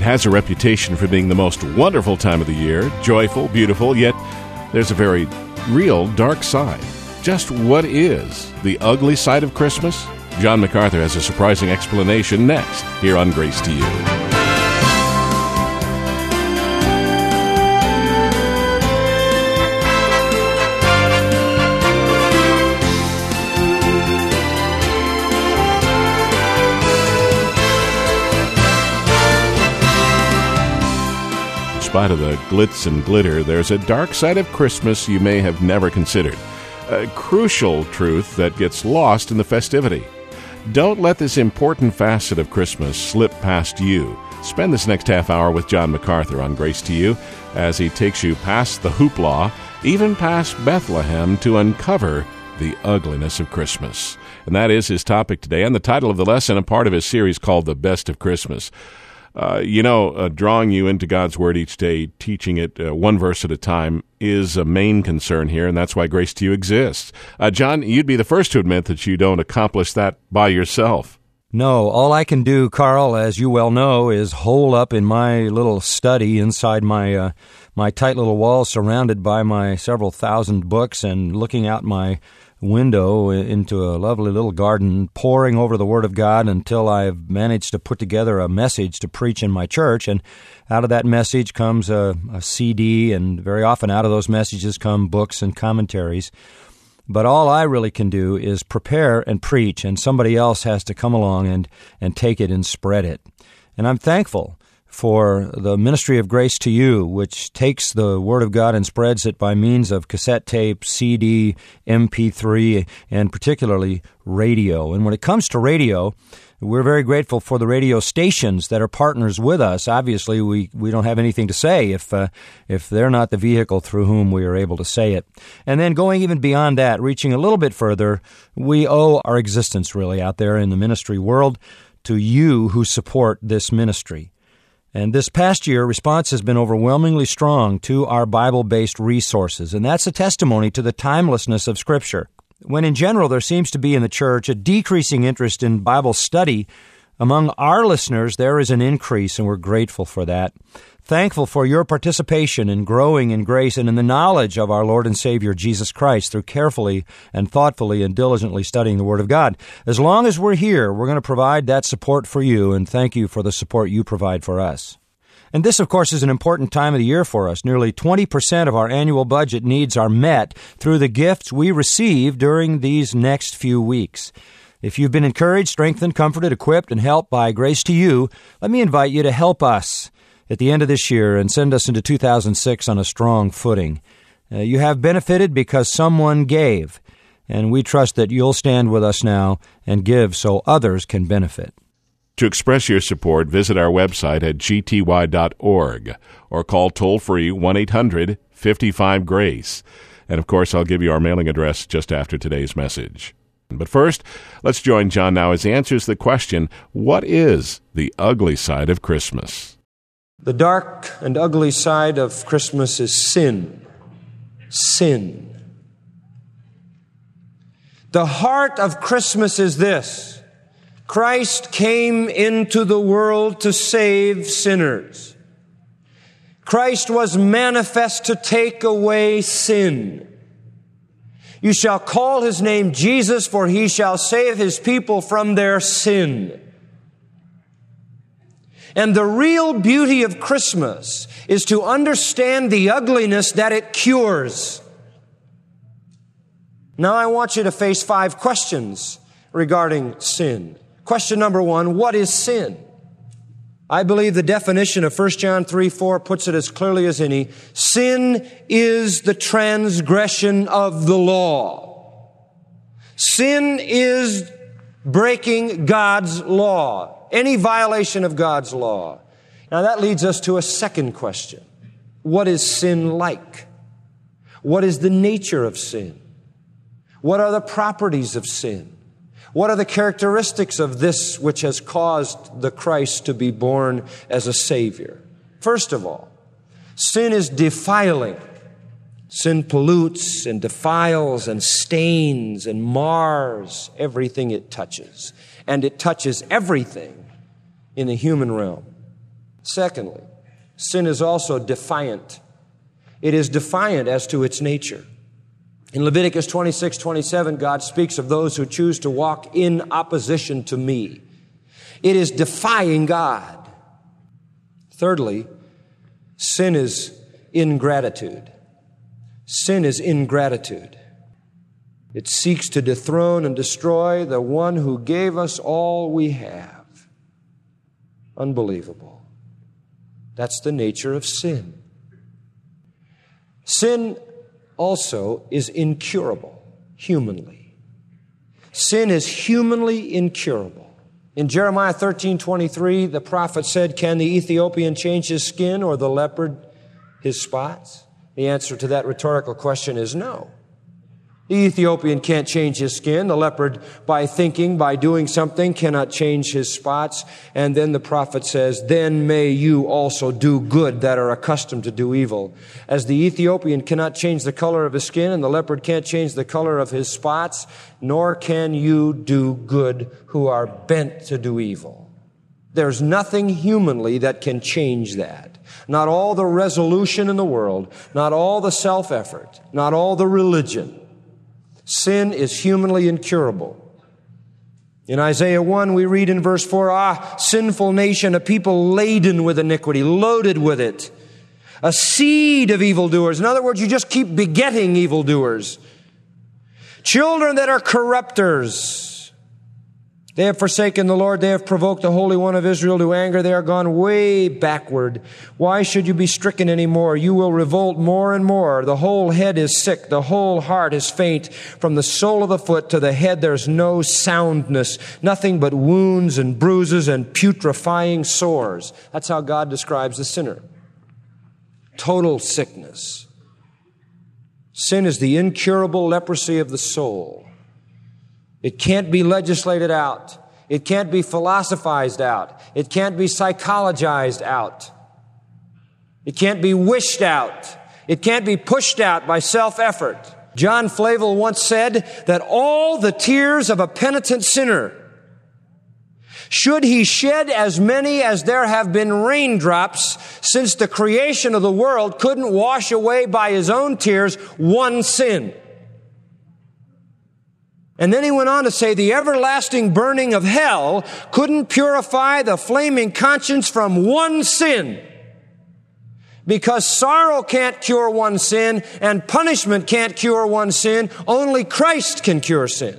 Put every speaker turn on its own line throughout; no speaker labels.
has a reputation for being the most wonderful time of the year, joyful, beautiful, yet there's a very real dark side. Just what is the ugly side of Christmas? John MacArthur has a surprising explanation next, here on Grace to You. In spite of the glitz and glitter, there's a dark side of Christmas you may have never considered. A crucial truth that gets lost in the festivity. Don't let this important facet of Christmas slip past you. Spend this next half hour with John MacArthur on Grace to You as he takes you past the hoopla, even past Bethlehem, to uncover the ugliness of Christmas. And that is his topic today, and the title of the lesson, a part of his series called The Best of Christmas. Drawing you into God's Word each day, teaching it one verse at a time, is a main concern here, and that's why Grace to You exists. John, you'd be the first to admit that you don't accomplish that by yourself.
No, all I can do, Carl, as you well know, is hole up in my little study inside my tight little wall surrounded by my several thousand books and looking out my window into a lovely little garden, poring over the Word of God until I've managed to put together a message to preach in my church. And out of that message comes a CD, and very often out of those messages come books and commentaries. But all I really can do is prepare and preach, and somebody else has to come along and take it and spread it. And I'm thankful for the ministry of Grace to You, which takes the Word of God and spreads it by means of cassette tape, CD, MP3, and particularly radio. And when it comes to radio, we're very grateful for the radio stations that are partners with us. Obviously, we don't have anything to say if they're not the vehicle through whom we are able to say it. And then going even beyond that, reaching a little bit further, we owe our existence really out there in the ministry world to you who support this ministry. And this past year, response has been overwhelmingly strong to our Bible-based resources, and that's a testimony to the timelessness of Scripture. When in general there seems to be in the church a decreasing interest in Bible study, among our listeners there is an increase, and we're grateful for that. Thankful for your participation in growing in grace and in the knowledge of our Lord and Savior Jesus Christ through carefully and thoughtfully and diligently studying the Word of God. As long as we're here, we're going to provide that support for you, and thank you for the support you provide for us. And this, of course, is an important time of the year for us. Nearly 20% of our annual budget needs are met through the gifts we receive during these next few weeks. If you've been encouraged, strengthened, comforted, equipped, and helped by Grace to You, let me invite you to help us at the end of this year and send us into 2006 on a strong footing. You have benefited because someone gave, and we trust that you'll stand with us now and give so others can benefit.
To express your support, visit our website at gty.org or call toll-free 1-800-55-GRACE. And, of course, I'll give you our mailing address just after today's message. But first, let's join John now as he answers the question, what is the ugly side of Christmas?
The dark and ugly side of Christmas is sin. Sin. The heart of Christmas is this: Christ came into the world to save sinners. Christ was manifest to take away sin. You shall call his name Jesus, for he shall save his people from their sin. And the real beauty of Christmas is to understand the ugliness that it cures. Now I want you to face 5 questions regarding sin. Question number 1, what is sin? I believe the definition of 1 John 3:4 puts it as clearly as any. Sin is the transgression of the law. Sin is breaking God's law. Any violation of God's law. Now that leads us to a second question. What is sin like? What is the nature of sin? What are the properties of sin? What are the characteristics of this which has caused the Christ to be born as a Savior? First of all, sin is defiling. Sin pollutes and defiles and stains and mars everything it touches. And it touches everything in the human realm. Secondly, sin is also defiant. It is defiant as to its nature. In Leviticus 26:27, God speaks of those who choose to walk in opposition to me. It is defying God. Thirdly, sin is ingratitude. Sin is ingratitude. It seeks to dethrone and destroy the one who gave us all we have. Unbelievable. That's the nature of sin. Sin also is incurable, humanly. Sin is humanly incurable. In Jeremiah 13:23, the prophet said, "Can the Ethiopian change his skin or the leopard his spots?" The answer to that rhetorical question is no. The Ethiopian can't change his skin. The leopard, by thinking, by doing something, cannot change his spots. And then the prophet says, "Then may you also do good that are accustomed to do evil." As the Ethiopian cannot change the color of his skin and the leopard can't change the color of his spots, nor can you do good who are bent to do evil. There's nothing humanly that can change that. Not all the resolution in the world, not all the self-effort, not all the religion. Sin is humanly incurable. In Isaiah 1, we read in verse 4, sinful nation, a people laden with iniquity, loaded with it, a seed of evildoers. In other words, you just keep begetting evildoers. Children that are corrupters. They have forsaken the Lord. They have provoked the Holy One of Israel to anger. They are gone way backward. Why should you be stricken anymore? You will revolt more and more. The whole head is sick. The whole heart is faint. From the sole of the foot to the head, there's no soundness. Nothing but wounds and bruises and putrefying sores. That's how God describes the sinner. Total sickness. Sin is the incurable leprosy of the soul. It can't be legislated out. It can't be philosophized out. It can't be psychologized out. It can't be wished out. It can't be pushed out by self-effort. John Flavel once said that all the tears of a penitent sinner, should he shed as many as there have been raindrops since the creation of the world, couldn't wash away by his own tears one sin. And then he went on to say the everlasting burning of hell couldn't purify the flaming conscience from one sin. Because sorrow can't cure one sin and punishment can't cure one sin. Only Christ can cure sin.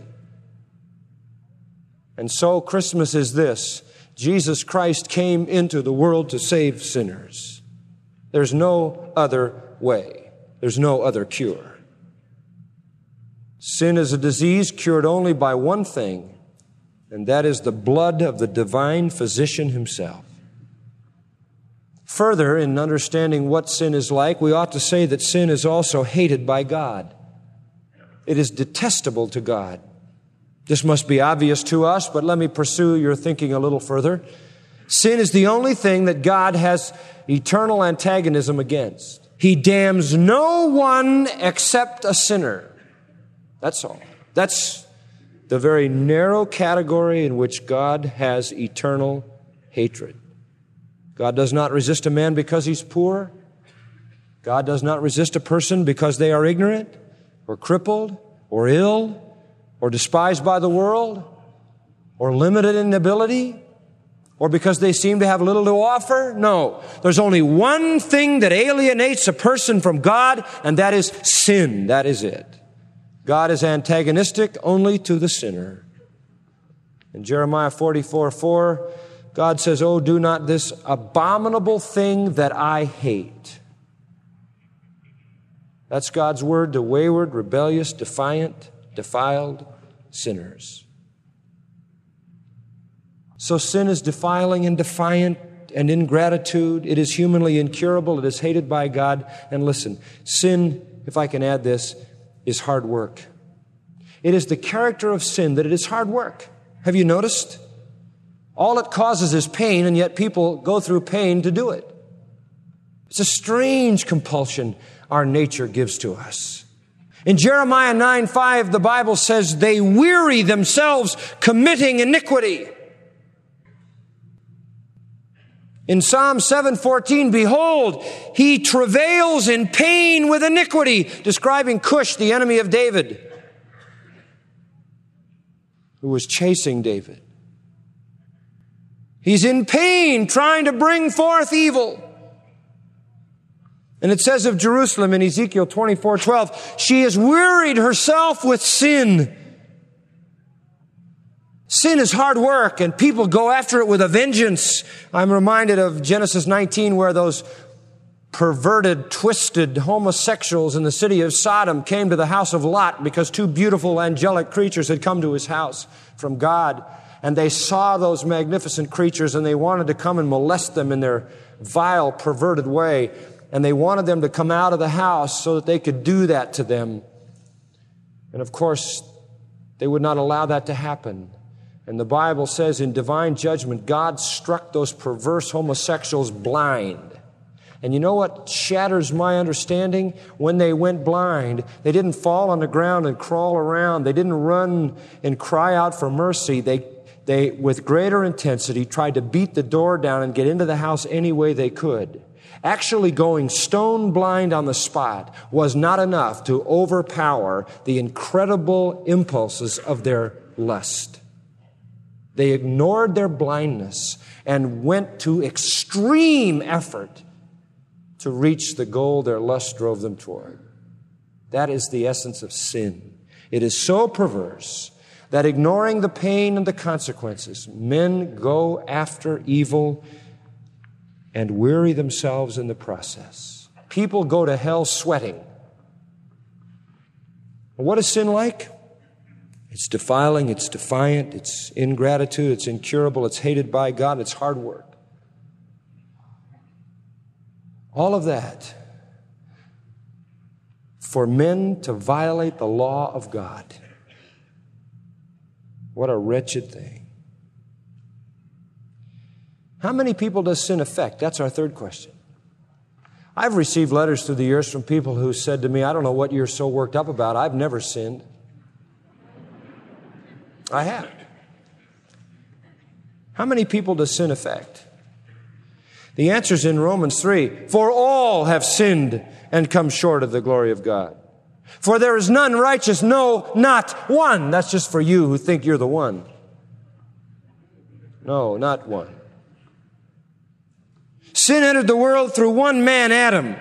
And so Christmas is this. Jesus Christ came into the world to save sinners. There's no other way. There's no other cure. Sin is a disease cured only by one thing, and that is the blood of the divine physician himself. Further, in understanding what sin is like, we ought to say that sin is also hated by God. It is detestable to God. This must be obvious to us, but let me pursue your thinking a little further. Sin is the only thing that God has eternal antagonism against. He damns no one except a sinner. That's all. That's the very narrow category in which God has eternal hatred. God does not resist a man because he's poor. God does not resist a person because they are ignorant or crippled or ill or despised by the world or limited in ability or because they seem to have little to offer. No, there's only one thing that alienates a person from God, and that is sin. That is it. God is antagonistic only to the sinner. In Jeremiah 44:4, God says, "Oh, do not this abominable thing that I hate." That's God's word to wayward, rebellious, defiant, defiled sinners. So sin is defiling and defiant and ingratitude. It is humanly incurable. It is hated by God. And listen, sin, if I can add this, is hard work. It is the character of sin that it is hard work. Have you noticed? All it causes is pain, and yet people go through pain to do it. It's a strange compulsion our nature gives to us. In Jeremiah 9:5, the Bible says, "They weary themselves committing iniquity." In Psalm 7:14, behold, he travails in pain with iniquity, describing Cush, the enemy of David, who was chasing David. He's in pain trying to bring forth evil. And it says of Jerusalem in Ezekiel 24:12, she has wearied herself with sin. Sin is hard work, and people go after it with a vengeance. I'm reminded of Genesis 19, where those perverted, twisted homosexuals in the city of Sodom came to the house of Lot because two beautiful angelic creatures had come to his house from God. And they saw those magnificent creatures, and they wanted to come and molest them in their vile, perverted way. And they wanted them to come out of the house so that they could do that to them. And of course, they would not allow that to happen. And the Bible says in divine judgment, God struck those perverse homosexuals blind. And you know what shatters my understanding? When they went blind, they didn't fall on the ground and crawl around. They didn't run and cry out for mercy. They, with greater intensity, tried to beat the door down and get into the house any way they could. Actually going stone blind on the spot was not enough to overpower the incredible impulses of their lust. They ignored their blindness and went to extreme effort to reach the goal their lust drove them toward. That is the essence of sin. It is so perverse that ignoring the pain and the consequences, men go after evil and weary themselves in the process. People go to hell sweating. What is sin like? It's defiling, it's defiant, it's ingratitude, it's incurable, it's hated by God, it's hard work. All of that for men to violate the law of God. What a wretched thing. How many people does sin affect? That's our third question. I've received letters through the years from people who said to me, I don't know what you're so worked up about. I've never sinned. I have. How many people does sin affect? The answer is in Romans 3. For all have sinned and come short of the glory of God. For there is none righteous, no, not one. That's just for you who think you're the one. No, not one. Sin entered the world through one man, Adam.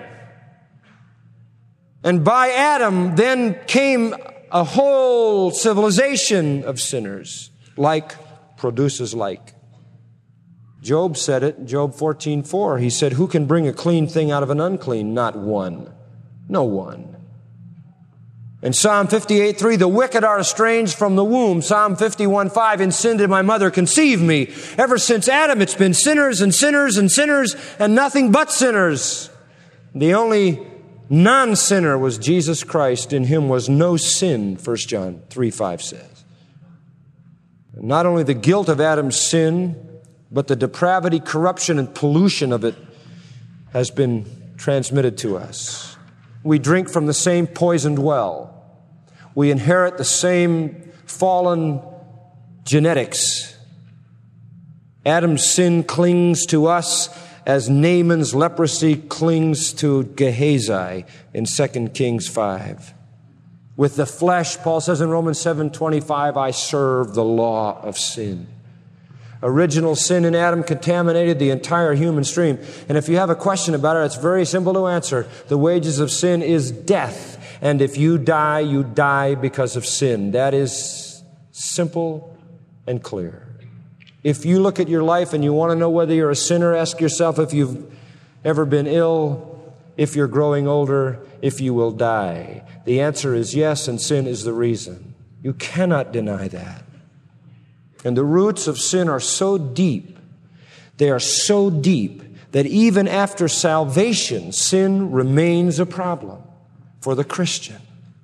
And by Adam then came a whole civilization of sinners. Like produces like. Job said it in Job 14:4. He said, who can bring a clean thing out of an unclean? Not one. No one. In Psalm 58:3, the wicked are estranged from the womb. Psalm 51:5, in sin did my mother conceive me. Ever since Adam, it's been sinners and sinners and sinners and nothing but sinners. The only non-sinner was Jesus Christ. In him was no sin, 1 John 3:5 says. Not only the guilt of Adam's sin, but the depravity, corruption, and pollution of it has been transmitted to us. We drink from the same poisoned well. We inherit the same fallen genetics. Adam's sin clings to us as Naaman's leprosy clings to Gehazi in 2 Kings 5. With the flesh, Paul says in Romans 7:25, I serve the law of sin. Original sin in Adam contaminated the entire human stream. And if you have a question about it, it's very simple to answer. The wages of sin is death. And if you die because of sin. That is simple and clear. If you look at your life and you want to know whether you're a sinner, ask yourself if you've ever been ill, if you're growing older, if you will die. The answer is yes, and sin is the reason. You cannot deny that. And the roots of sin are so deep, they are so deep that even after salvation, sin remains a problem for the Christian.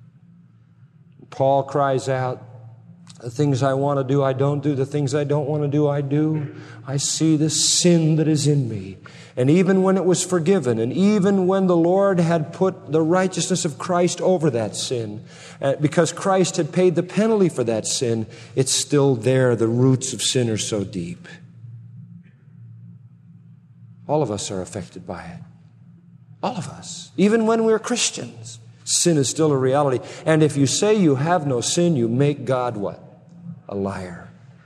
Paul cries out, the things I want to do, I don't do. The things I don't want to do, I do. I see the sin that is in me. And even when it was forgiven, and even when the Lord had put the righteousness of Christ over that sin, because Christ had paid the penalty for that sin, it's still there. The roots of sin are so deep. All of us are affected by it. All of us. Even when we're Christians, sin is still a reality. And if you say you have no sin, you make God what? A liar.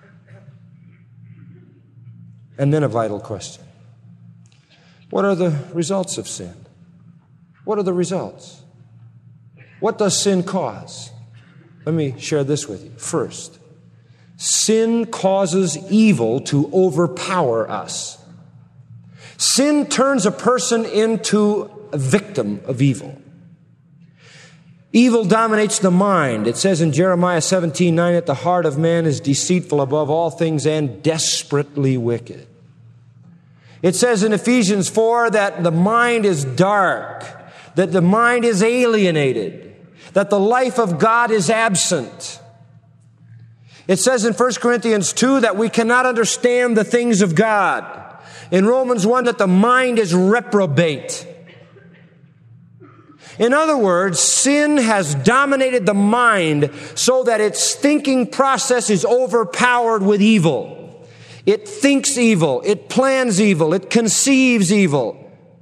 And then a vital question. What are the results of sin? What are the results? What does sin cause? Let me share this with you. First, sin causes evil to overpower us. Sin turns a person into a victim of evil. Evil dominates the mind. It says in Jeremiah 17:9 that the heart of man is deceitful above all things and desperately wicked. It says in Ephesians 4 that the mind is dark, that the mind is alienated, that the life of God is absent. It says in 1 Corinthians 2 that we cannot understand the things of God. In Romans 1 that the mind is reprobate. In other words, sin has dominated the mind so that its thinking process is overpowered with evil. It thinks evil, it plans evil, it conceives evil.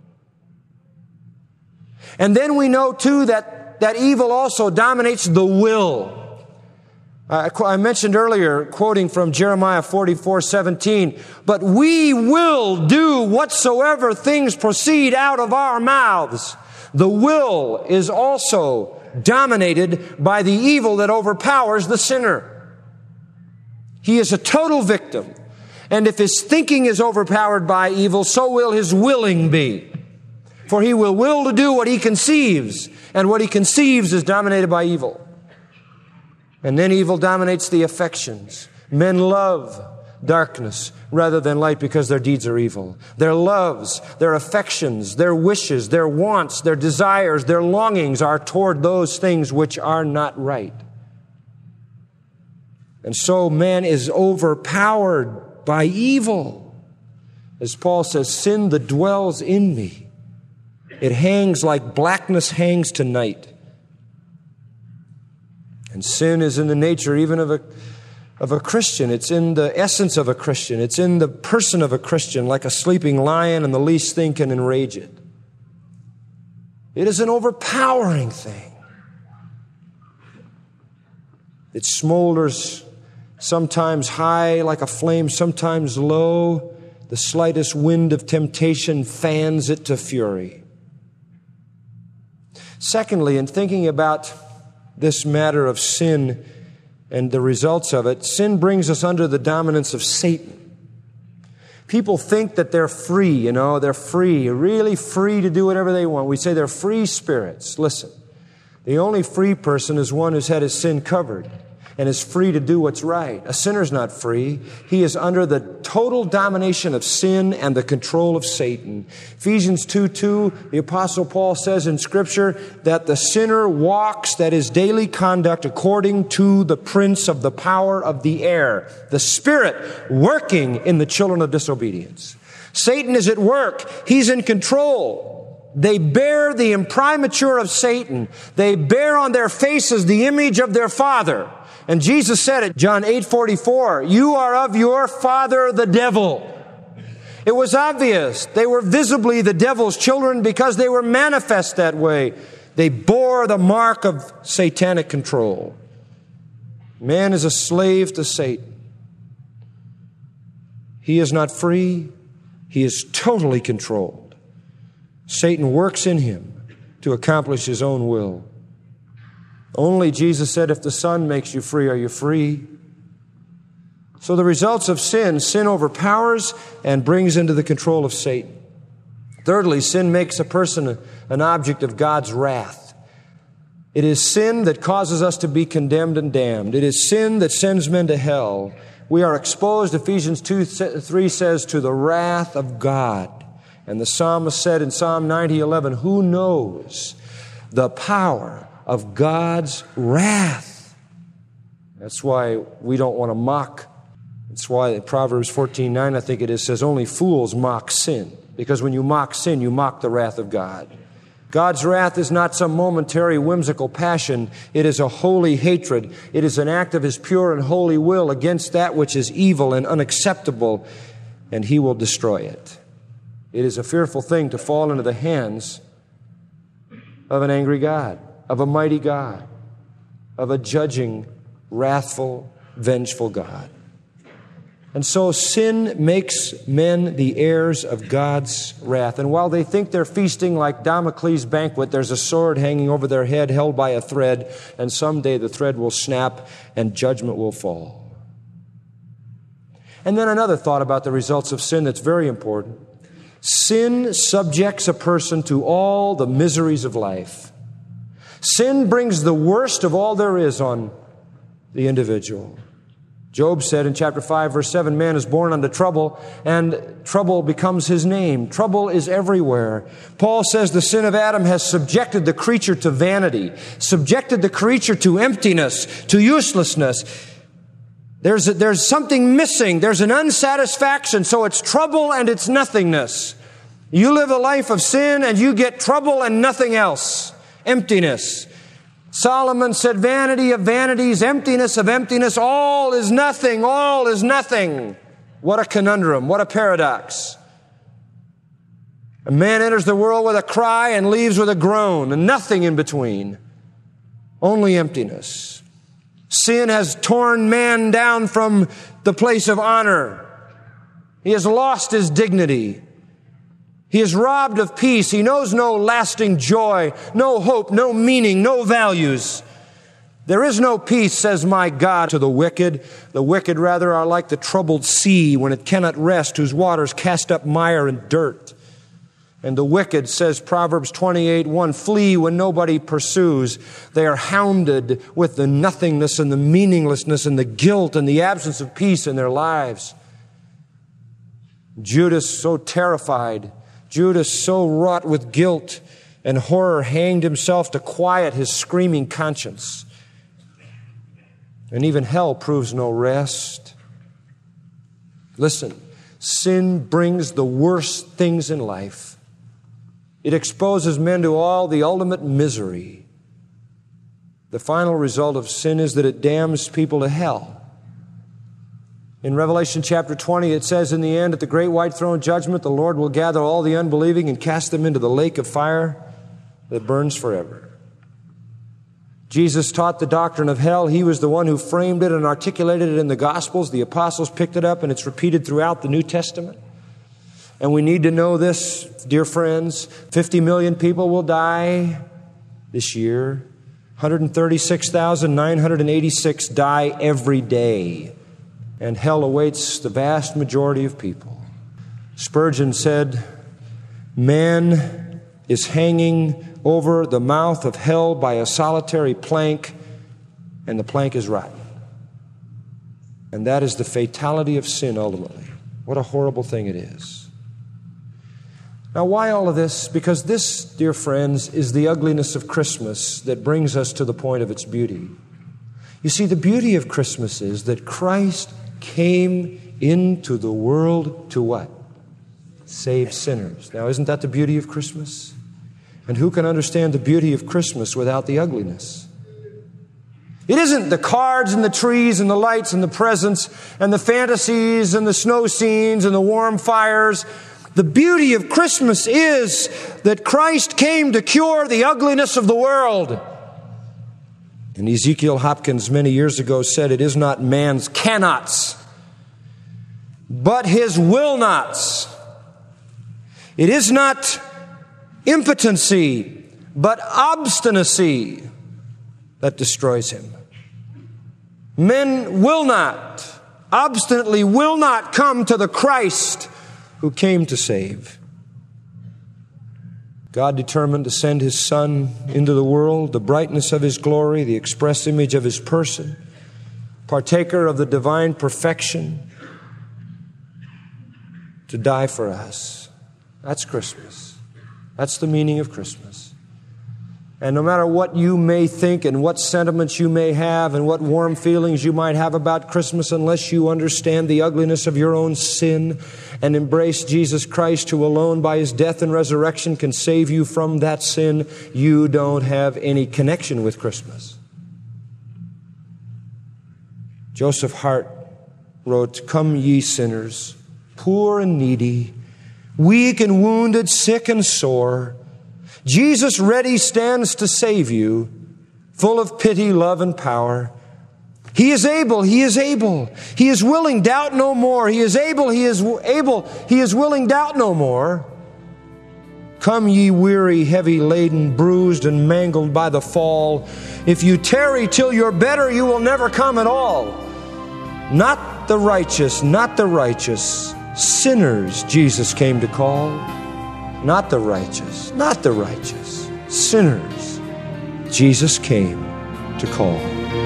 And then we know too that evil also dominates the will. I mentioned earlier, quoting from Jeremiah 44:17, but we will do whatsoever things proceed out of our mouths. The will is also dominated by the evil that overpowers the sinner. He is a total victim. And if his thinking is overpowered by evil, so will his willing be. For he will will to do what he conceives, and what he conceives is dominated by evil. And then evil dominates the affections. Men love darkness rather than light because their deeds are evil. Their loves, their affections, their wishes, their wants, their desires, their longings are toward those things which are not right. And so man is overpowered by evil. As Paul says, sin that dwells in me, it hangs like blackness hangs to night. And sin is in the nature even of a Christian. It's in the essence of a Christian. It's in the person of a Christian, like a sleeping lion, and the least thing can enrage it. It is an overpowering thing. It smolders sometimes high like a flame, sometimes low. The slightest wind of temptation fans it to fury. Secondly, in thinking about this matter of sin and the results of it, sin brings us under the dominance of Satan. People think that they're free, they're free, really free to do whatever they want. We say they're free spirits. Listen, the only free person is one who's had his sin covered and is free to do what's right. A sinner's not free. He is under the total domination of sin and the control of Satan. Ephesians 2:2, the Apostle Paul says in Scripture that the sinner walks, that is daily conduct, according to the prince of the power of the air, the Spirit working in the children of disobedience. Satan is at work. He's in control. They bear the imprimatur of Satan. They bear on their faces the image of their father. And Jesus said it, John 8:44, you are of your father the devil. It was obvious. They were visibly the devil's children because they were manifest that way. They bore the mark of satanic control. Man is a slave to Satan. He is not free. He is totally controlled. Satan works in him to accomplish his own will. Only, Jesus said, if the Son makes you free, are you free? So the results of sin overpowers and brings into the control of Satan. Thirdly, sin makes a person an object of God's wrath. It is sin that causes us to be condemned and damned. It is sin that sends men to hell. We are exposed, Ephesians 2:3 says, to the wrath of God. And the psalmist said in Psalm 90:11, who knows the power of God's wrath? That's why we don't want to mock. That's why in Proverbs 14:9, I think it is, says only fools mock sin. Because when you mock sin, you mock the wrath of God. God's wrath is not some momentary whimsical passion. It is a holy hatred. It is an act of His pure and holy will against that which is evil and unacceptable, and He will destroy it. It is a fearful thing to fall into the hands of an angry God, of a mighty God, of a judging, wrathful, vengeful God. And so sin makes men the heirs of God's wrath. And while they think they're feasting like Damocles' banquet, there's a sword hanging over their head held by a thread, and someday the thread will snap and judgment will fall. And then another thought about the results of sin that's very important. Sin subjects a person to all the miseries of life. Sin brings the worst of all there is on the individual. Job said in chapter 5, verse 7, man is born unto trouble, and trouble becomes his name. Trouble is everywhere. Paul says the sin of Adam has subjected the creature to vanity, subjected the creature to emptiness, to uselessness. There's something missing. There's an unsatisfaction, so it's trouble and it's nothingness. You live a life of sin and you get trouble and nothing else. Emptiness. Solomon said, vanity of vanities, emptiness of emptiness, all is nothing, all is nothing. What a conundrum, what a paradox. A man enters the world with a cry and leaves with a groan, and nothing in between. Only emptiness. Sin has torn man down from the place of honor. He has lost his dignity. He is robbed of peace. He knows no lasting joy, no hope, no meaning, no values. There is no peace, says my God, to the wicked. The wicked, rather, are like the troubled sea when it cannot rest, whose waters cast up mire and dirt. And the wicked, says Proverbs 28:1, flee when nobody pursues. They are hounded with the nothingness and the meaninglessness and the guilt and the absence of peace in their lives. Judas, so terrified, Judas, so wrought with guilt and horror, hanged himself to quiet his screaming conscience. And even hell proves no rest. Listen, sin brings the worst things in life. It exposes men to all the ultimate misery. The final result of sin is that it damns people to hell. In Revelation chapter 20, it says, in the end, at the great white throne judgment, the Lord will gather all the unbelieving and cast them into the lake of fire that burns forever. Jesus taught the doctrine of hell. He was the one who framed it and articulated it in the Gospels. The apostles picked it up, and it's repeated throughout the New Testament. And we need to know this, dear friends. 50 million people will die this year. 136,986 die every day. And hell awaits the vast majority of people. Spurgeon said, man is hanging over the mouth of hell by a solitary plank, and the plank is rotten. And that is the fatality of sin ultimately. What a horrible thing it is. Now, why all of this? Because this, dear friends, is the ugliness of Christmas that brings us to the point of its beauty. You see, the beauty of Christmas is that Christ came into the world to what? Save sinners. Now, isn't that the beauty of Christmas? And who can understand the beauty of Christmas without the ugliness? It isn't the cards and the trees and the lights and the presents and the fantasies and the snow scenes and the warm fires. The beauty of Christmas is that Christ came to cure the ugliness of the world. And Ezekiel Hopkins many years ago said, it is not man's cannots, but his will nots. It is not impotency, but obstinacy that destroys him. Men will not, obstinately will not come to the Christ who came to save. God determined to send His Son into the world, the brightness of His glory, the express image of His person, partaker of the divine perfection, to die for us. That's Christmas. That's the meaning of Christmas. And no matter what you may think and what sentiments you may have and what warm feelings you might have about Christmas, unless you understand the ugliness of your own sin and embrace Jesus Christ, who alone by His death and resurrection can save you from that sin, you don't have any connection with Christmas. Joseph Hart wrote, "Come ye sinners, poor and needy, weak and wounded, sick and sore. Jesus ready stands to save you, full of pity, love, and power. He is able, He is able. He is willing, doubt no more. He is able, He is able. He is willing, doubt no more. Come ye weary, heavy laden, bruised and mangled by the fall. If you tarry till you're better, you will never come at all. Not the righteous, not the righteous. Sinners Jesus came to call. Not the righteous, not the righteous. Sinners Jesus came to call.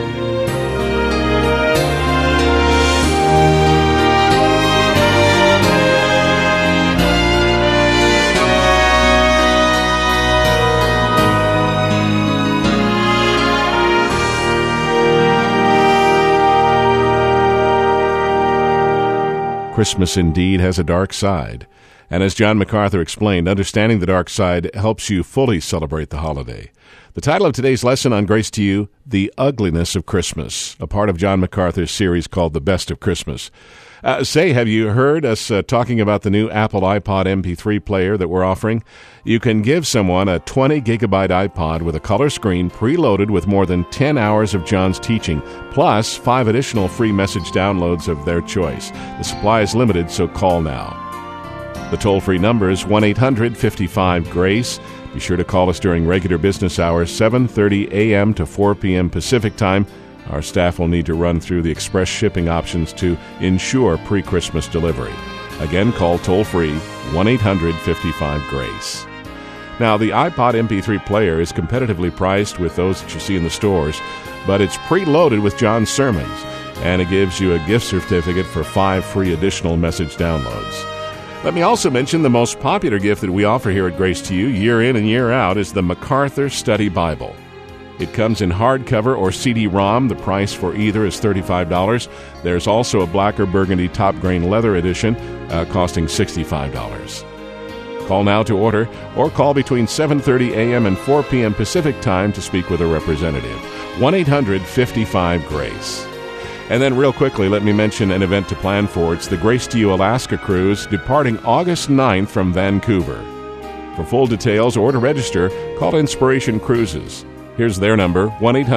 Christmas indeed has a dark side. And as John MacArthur explained, understanding the dark side helps you fully celebrate the holiday. The title of today's lesson on Grace to You, The Ugliness of Christmas, a part of John MacArthur's series called The Best of Christmas. Have you heard us talking about the new Apple iPod MP3 player that we're offering? You can give someone a 20-gigabyte iPod with a color screen preloaded with more than 10 hours of John's teaching, plus 5 additional free message downloads of their choice. The supply is limited, so call now. The toll-free number is 1-800-55-GRACE. Be sure to call us during regular business hours, 7:30 a.m. to 4 p.m. Pacific Time. Our staff will need to run through the express shipping options to ensure pre-Christmas delivery. Again, call toll-free 1-800-55-GRACE. Now, the iPod MP3 player is competitively priced with those that you see in the stores, but it's preloaded with John's sermons, and it gives you a gift certificate for 5 free additional message downloads. Let me also mention the most popular gift that we offer here at Grace to You, year in and year out, is the MacArthur Study Bible. It comes in hardcover or CD-ROM. The price for either is $35. There's also a black or burgundy top-grain leather edition costing $65. Call now to order, or call between 7:30 a.m. and 4 p.m. Pacific Time to speak with a representative. 1-800-55-GRACE. And then real quickly, let me mention an event to plan for. It's the Grace to You Alaska Cruise departing August 9th from Vancouver. For full details or to register, call Inspiration Cruises. Here's their number,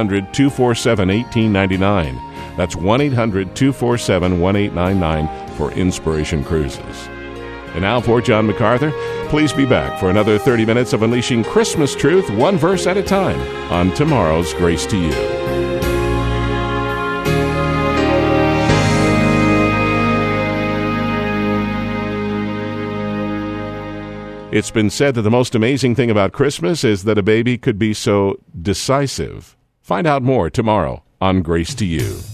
1-800-247-1899. That's 1-800-247-1899 for Inspiration Cruises. And now for John MacArthur, please be back for another 30 minutes of unleashing Christmas truth, one verse at a time, on tomorrow's Grace to You. It's been said that the most amazing thing about Christmas is that a baby could be so decisive. Find out more tomorrow on Grace to You.